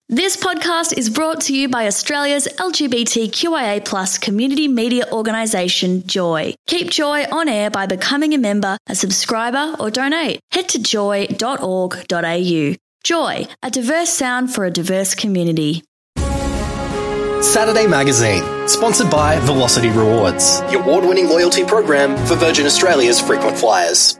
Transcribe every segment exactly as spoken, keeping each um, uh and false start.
This podcast is brought to you by Australia's L G B T Q I A plus community media organisation, Joy. Keep Joy on air by becoming a member, a subscriber or donate. Head to joy dot org dot a u. Joy, a diverse sound for a diverse community. Saturday Magazine, sponsored by Velocity Rewards, the award-winning loyalty program for Virgin Australia's frequent flyers.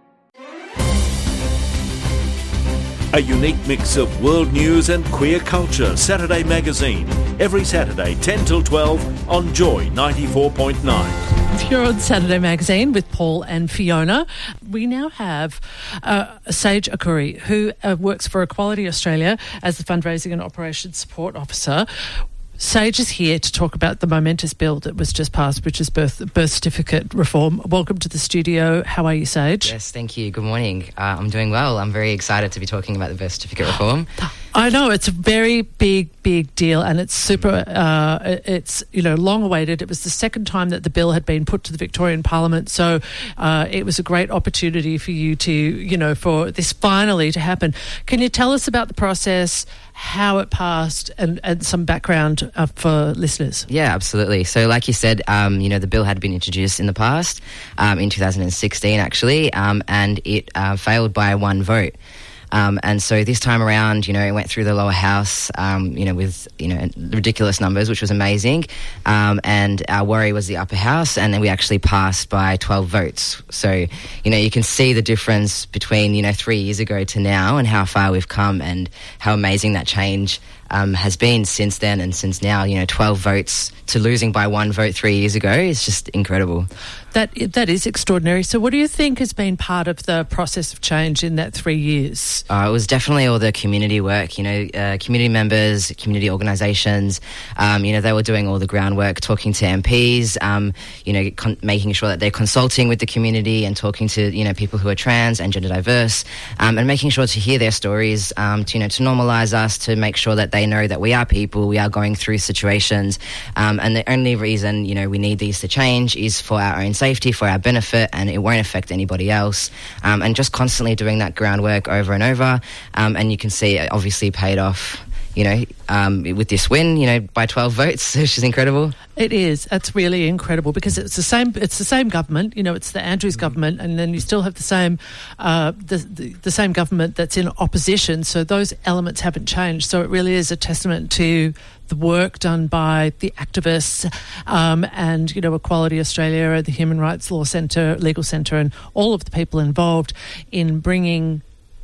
A unique mix of world news and queer culture. Saturday Magazine, every Saturday ten till twelve on Joy ninety-four point nine. If you're on Saturday Magazine with Paul and Fiona, we now have uh, Sage Akuri, who uh, works for Equality Australia as the Fundraising and Operations Support Officer. Sage is here to talk about the momentous bill that was just passed, which is birth, birth certificate reform. Welcome to the studio. How are you, Sage? Yes, thank you. Good morning. Uh, I'm doing well. I'm very excited to be talking about the birth certificate reform. I know, it's a very big, big deal, and it's super, uh, it's, you know, long awaited. It was the second time that the bill had been put to the Victorian Parliament, so uh, it was a great opportunity for you to, you know, for this finally to happen. Can you tell us about the process, how it passed, and, and some background uh, for listeners? Yeah, absolutely. So like you said, um, you know, the bill had been introduced in the past, um, in two thousand sixteen actually, um, and it uh, failed by one vote. Um, and so this time around, you know, it went through the lower house, um, you know, with, you know, ridiculous numbers, which was amazing. Um, and our worry was the upper house, and then we actually passed by twelve votes. So, you know, you can see the difference between, you know, three years ago to now and how far we've come and how amazing that change um, has been since then and since now. You know, twelve votes to losing by one vote three years ago is just incredible. That that is extraordinary. So what do you think has been part of the process of change in that three years? Uh, it was definitely all the community work, you know, uh, community members, community organisations, um, you know, they were doing all the groundwork, talking to M Ps, um, you know, con- making sure that they're consulting with the community and talking to, you know, people who are trans and gender diverse, um, and making sure to hear their stories, um, to, you know, to normalise us, to make sure that they know that we are people, we are going through situations, um, and the only reason, you know, we need these to change is for our own safety, for our benefit, and it won't affect anybody else. Um, and just constantly doing that groundwork over and over. Um, and you can see it obviously paid off, you know, um, with this win, you know, by twelve votes, which is incredible. It is. That's really incredible because it's the same. It's the same government. You know, it's the Andrews government, and then you still have the same, uh, the, the the same government that's in opposition. So those elements haven't changed. So it really is a testament to the work done by the activists, um, and you know, Equality Australia, the Human Rights Law Centre, Legal Centre, and all of the people involved in bringing,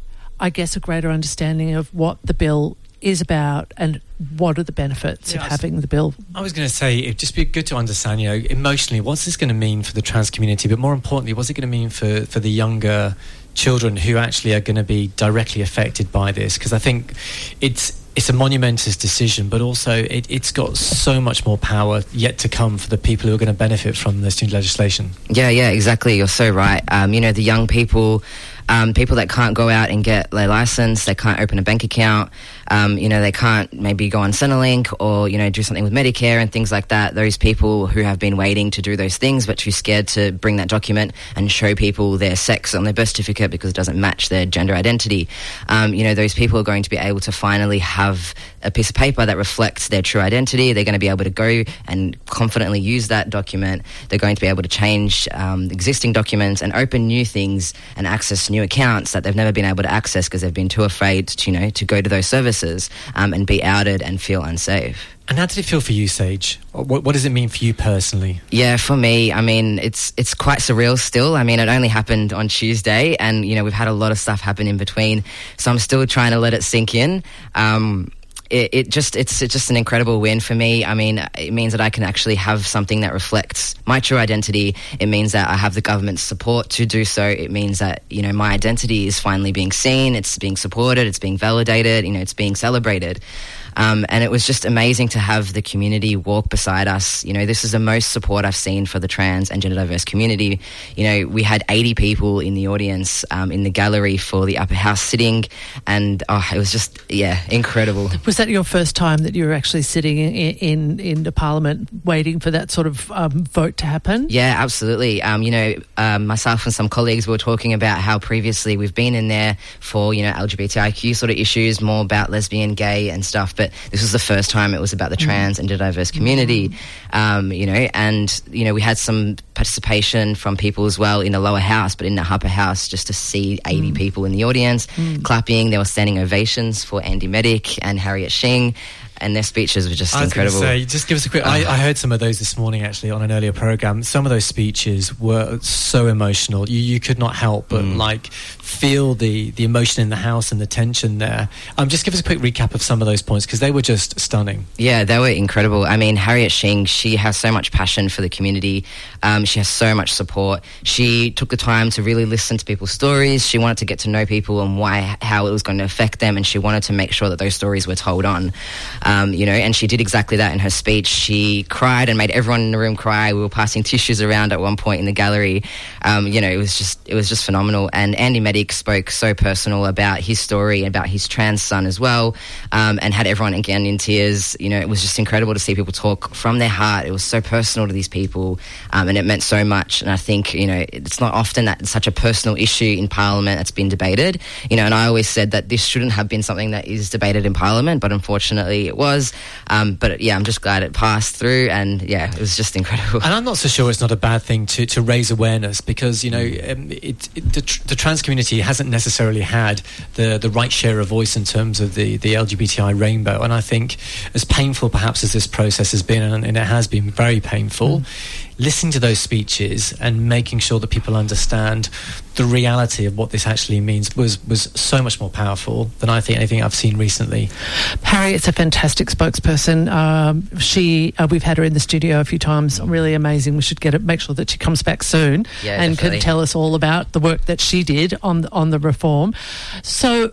I guess, a greater understanding of what the bill is about and what are the benefits yeah, of having the bill. I was going to say, it'd just be good to understand, you know, emotionally, what's this going to mean for the trans community, but more importantly, what's it going to mean for, for the younger children who actually are going to be directly affected by this? Because I think it's it's a monumentous decision, but also it, it's got so much more power yet to come for the people who are going to benefit from this new legislation. Yeah, yeah, exactly. You're so right. Um, you know, the young people... Um, people that can't go out and get their license, they can't open a bank account, um, you know, they can't maybe go on Centrelink or, you know, do something with Medicare and things like that. Those people who have been waiting to do those things but too scared to bring that document and show people their sex on their birth certificate because it doesn't match their gender identity. Um, you know, those people are going to be able to finally have a piece of paper that reflects their true identity. They're going to be able to go and confidently use that document. They're going to be able to change um, existing documents and open new things and access new accounts that they've never been able to access because they've been too afraid to, you know, to go to those services um, and be outed and feel unsafe. And how did it feel for you, Sage? What, what does it mean for you personally? Yeah, for me, I mean, it's it's quite surreal still. I mean, it only happened on Tuesday and, you know, we've had a lot of stuff happen in between. So I'm still trying to let it sink in. Um, It, it just it's, it's just an incredible win for me. I mean, it means that I can actually have something that reflects my true identity. It means that I have the government's support to do so. It means that, you know, my identity is finally being seen, it's being supported, it's being validated, you know, it's being celebrated. Um, and it was just amazing to have the community walk beside us. You know, this is the most support I've seen for the trans and gender diverse community. You know, we had eighty people in the audience, um, in the gallery for the upper house sitting, and oh, it was just, yeah, incredible. Was was that your first time that you were actually sitting in in, in the Parliament waiting for that sort of um, vote to happen? Yeah, absolutely. Um, you know, um, myself and some colleagues were talking about how previously we've been in there for, you know, L G B T I Q sort of issues, more about lesbian, gay and stuff, but this was the first time it was about the trans and diverse community, mm. um, you know, and, you know, we had some participation from people as well in the lower house, but in the upper house, just to see eighty mm. people in the audience mm. clapping. There were standing ovations for Andy Medic and Harriet Shing, and their speeches were just I was incredible. Say, just give us a quick... I, I heard some of those this morning, actually, on an earlier programme. Some of those speeches were so emotional. You, you could not help but, mm. like, feel the, the emotion in the house and the tension there. Um, just give us a quick recap of some of those points, because they were just stunning. Yeah, they were incredible. I mean, Harriet Shing, she has so much passion for the community. Um, she has so much support. She took the time to really listen to people's stories. She wanted to get to know people and why, how it was going to affect them, and she wanted to make sure that those stories were told on. Um, you know, and she did exactly that in her speech. She cried and made everyone in the room cry. We were passing tissues around at one point in the gallery. Um, you know, it was just, it was just phenomenal. And Andy Medic spoke so personal about his story, about his trans son as well, um, and had everyone again in tears. You know, it was just incredible to see people talk from their heart. It was so personal to these people, um, and it meant so much. And I think, you know, it's not often that it's such a personal issue in Parliament that's been debated. You know, and I always said that this shouldn't have been something that is debated in Parliament, but unfortunately it was. Um, but yeah, I'm just glad it passed through, and yeah, it was just incredible. And I'm not so sure it's not a bad thing to, to raise awareness, because, you know, um, it, it, the, tr- the trans community hasn't necessarily had the, the right share of voice in terms of the, the L G B T I rainbow. And I think, as painful perhaps as this process has been, and, and it has been very painful, mm. listening to those speeches and making sure that people understand the reality of what this actually means was, was so much more powerful than I think anything I've seen recently. Harriet's a fantastic spokesperson. Um, she, uh, we've had her in the studio a few times. Really amazing. We should get it. Make sure that she comes back soon yeah, and definitely. can tell us all about the work that she did on the, on the reform. So,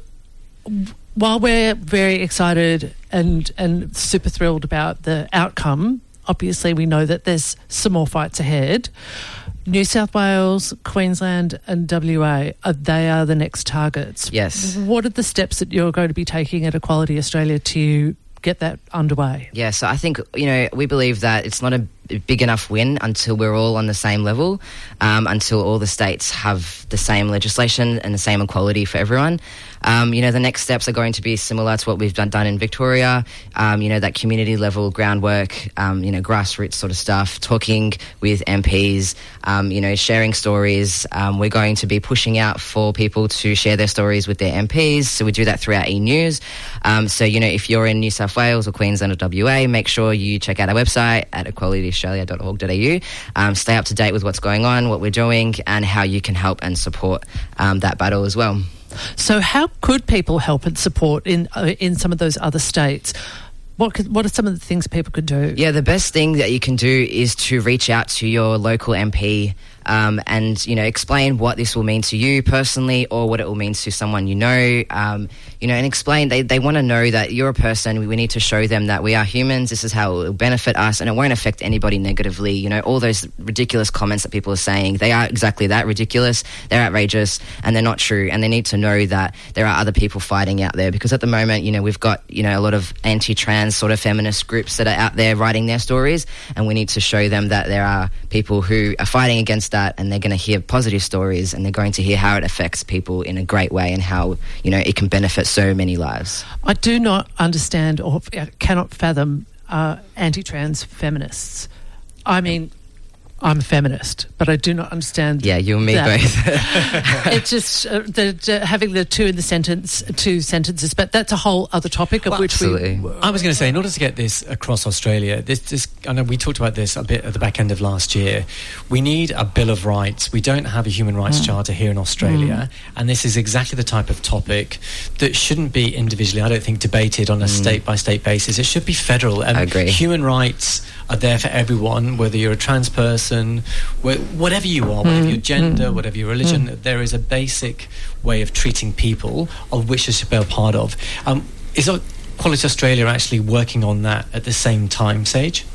while we're very excited and and super thrilled about the outcome, obviously we know that there's some more fights ahead. New South Wales, Queensland and W A, uh, they are the next targets. Yes. What are the steps that you're going to be taking at Equality Australia to get that underway? Yeah, so I think, you know, we believe that it's not a big enough win until we're all on the same level, um, until all the states have the same legislation and the same equality for everyone. Um, you know, the next steps are going to be similar to what we've done, done in Victoria, um, you know, that community level groundwork, um, you know, grassroots sort of stuff, talking with M Ps, um, you know, sharing stories. Um, we're going to be pushing out for people to share their stories with their M Ps, so we do that through our e-news. Um, so, you know, if you're in New South Wales or Queensland or W A, make sure you check out our website at equality australia dot org dot a u. Um, stay up to date with what's going on, what we're doing, and how you can help and support um, that battle as well. So how could people help and support in uh, in some of those other states? What could, what are some of the things people could do? Yeah, the best thing that you can do is to reach out to your local M P um, and, you know, explain what this will mean to you personally or what it will mean to someone you know, um, you know, and explain. They, they want to know that you're a person. We need to show them that we are humans. This is how it will benefit us, and it won't affect anybody negatively. You know, all those ridiculous comments that people are saying, they are exactly that, ridiculous. They're outrageous, and they're not true. And they need to know that there are other people fighting out there, because at the moment, you know, we've got, you know, a lot of anti-trans sort of feminist groups that are out there writing their stories, and we need to show them that there are people who are fighting against that, and they're going to hear positive stories, and they're going to hear how it affects people in a great way, and how, you know, it can benefit so many lives. I do not understand or cannot fathom uh, anti-trans feminists. I mean, I'm a feminist, but I do not understand. Yeah, you and me that. both. It's just uh, the, the, having the two in the sentence, two sentences, but that's a whole other topic of well, which absolutely. we. I was going to say, in order to get this across Australia, this, this, I know we talked about this a bit at the back end of last year. We need a Bill of Rights. We don't have a Human Rights mm. Charter here in Australia, mm. and this is exactly the type of topic that shouldn't be individually, I don't think, debated on a mm. state by state basis. It should be federal. And I agree. Human rights are there for everyone, whether you're a trans person, whatever you are, whatever your gender, mm. whatever your religion, mm. there is a basic way of treating people of which they should be a part of. Um, is Equality Australia actually working on that at the same time, Sage?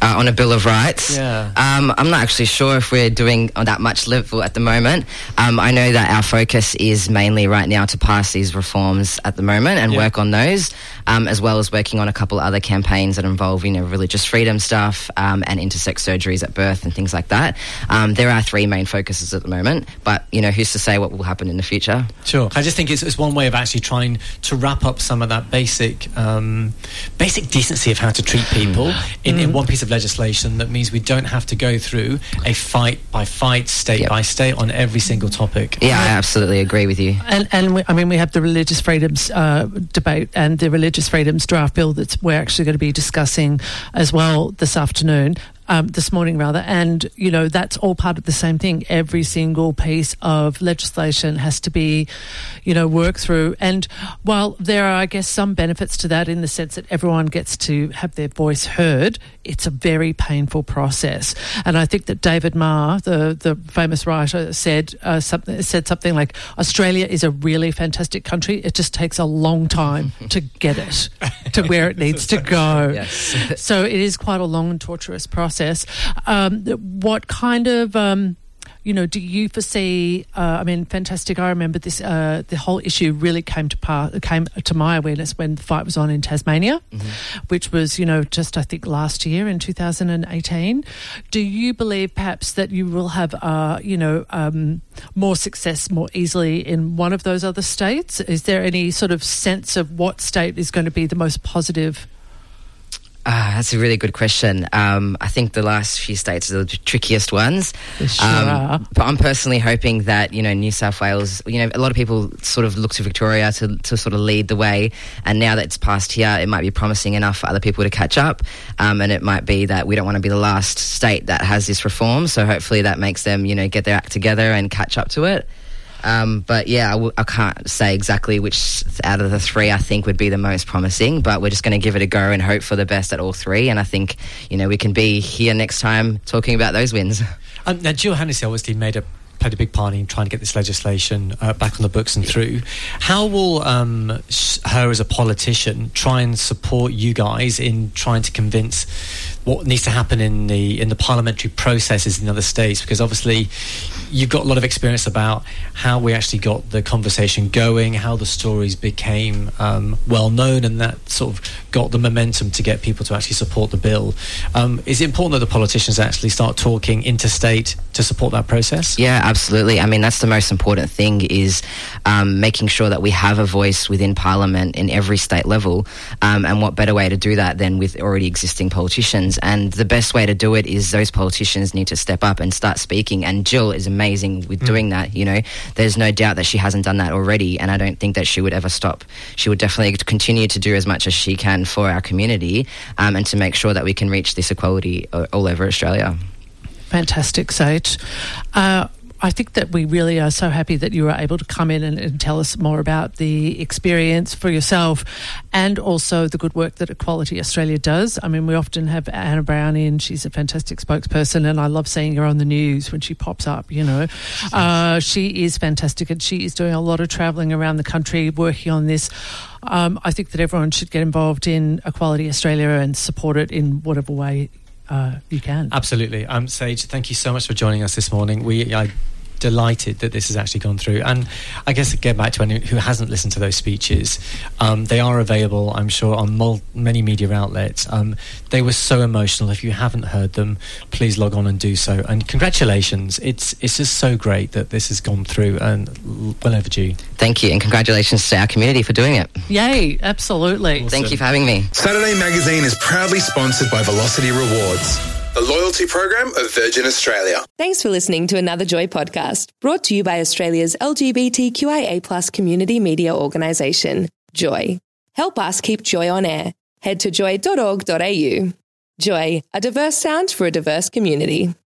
uh, on a Bill of Rights. Yeah. Um, I'm not actually sure if we're doing on that much level at the moment. Um, I know that our focus is mainly right now to pass these reforms at the moment and yeah. work on those, um, as well as working on a couple of other campaigns that involve, you know, religious freedom stuff um, and intersex surgeries at birth and things like that. Um, there are three main focuses at the moment, but, you know, who's to say what will happen in the future? Sure. I just think it's, it's one way of actually trying to wrap up some of that basic um, basic decency of how to treat people in, Mm. in one piece of legislation that means we don't have to go through a fight by fight, state Yep. by state on every single topic. Yeah, I absolutely agree with you. And, and we, I mean, we have the religious freedoms uh, debate and the religious freedoms draft bill that we're actually going to be discussing as well this afternoon. Um, this morning rather, and you know that's all part of the same thing. Every single piece of legislation has to be, you know, worked through. And while there are, I guess, some benefits to that in the sense that everyone gets to have their voice heard, it's a very painful process. And I think that David Marr, the the famous writer, said uh, something said something like, "Australia is a really fantastic country. It just takes a long time to get it to where it needs to go." Yes. So it is quite a long and torturous process. Um, what kind of, um, you know, do you foresee? Uh, I mean, fantastic. I remember this. Uh, the whole issue really came to par, came to my awareness when the fight was on in Tasmania, mm-hmm. which was, you know, just I think last year in two thousand eighteen. Do you believe perhaps that you will have, uh, you know, um, more success more easily in one of those other states? Is there any sort of sense of what state is going to be the most positive? Ah, that's a really good question. Um, I think the last few states are the trickiest ones. They sure um, are. But I'm personally hoping that, you know, New South Wales, you know, a lot of people sort of look to Victoria to, to sort of lead the way. And now that it's passed here, it might be promising enough for other people to catch up. Um, and it might be that we don't want to be the last state that has this reform. So hopefully that makes them, you know, get their act together and catch up to it. Um, but yeah, I, w- I can't say exactly which out of the three I think would be the most promising, but we're just going to give it a go and hope for the best at all three. And I think, you know, we can be here next time talking about those wins. Um, now, Jill Hennessy obviously made a played a big part in trying to get this legislation uh, back on the books and through. How will um, her as a politician try and support you guys in trying to convince what needs to happen in the in the parliamentary processes in other states? Because obviously you've got a lot of experience about how we actually got the conversation going, how the stories became um, well known, and that sort of got the momentum to get people to actually support the bill. Um, is it important that the politicians actually start talking interstate to support that process? Yeah, absolutely. I mean, that's the most important thing, is um, making sure that we have a voice within Parliament in every state level. Um, and what better way to do that than with already existing politicians? And the best way to do it is those politicians need to step up and start speaking. And Jill is amazing with mm. doing that. You know, there's no doubt that she hasn't done that already, and I don't think that she would ever stop. She would definitely continue to do as much as she can for our community, um, and to make sure that we can reach this equality all over Australia. Fantastic, Sage. Uh, I think that we really are so happy that you were able to come in and, and tell us more about the experience for yourself, and also the good work that Equality Australia does. I mean, we often have Anna Brown in. She's a fantastic spokesperson, and I love seeing her on the news when she pops up, you know. Uh, she is fantastic, and she is doing a lot of travelling around the country working on this. Um, I think that everyone should get involved in Equality Australia and support it in whatever way Uh, you can. Absolutely. Um, Sage, thank you so much for joining us this morning. We are delighted that this has actually gone through. And I guess to get back to anyone who hasn't listened to those speeches, um, they are available, I'm sure, on mul- many media outlets. Um, they were so emotional. If you haven't heard them, please log on and do so. And congratulations. It's it's just so great that this has gone through, and well overdue. Thank you, and congratulations to our community for doing it. Yay, absolutely. Awesome. Thank you for having me. Saturday Magazine is proudly sponsored by Velocity Rewards, the loyalty program of Virgin Australia. Thanks for listening to another Joy podcast, brought to you by Australia's L G B T Q I A plus community media organisation, Joy. Help us keep Joy on air. Head to joy dot org dot a u. Joy, a diverse sound for a diverse community.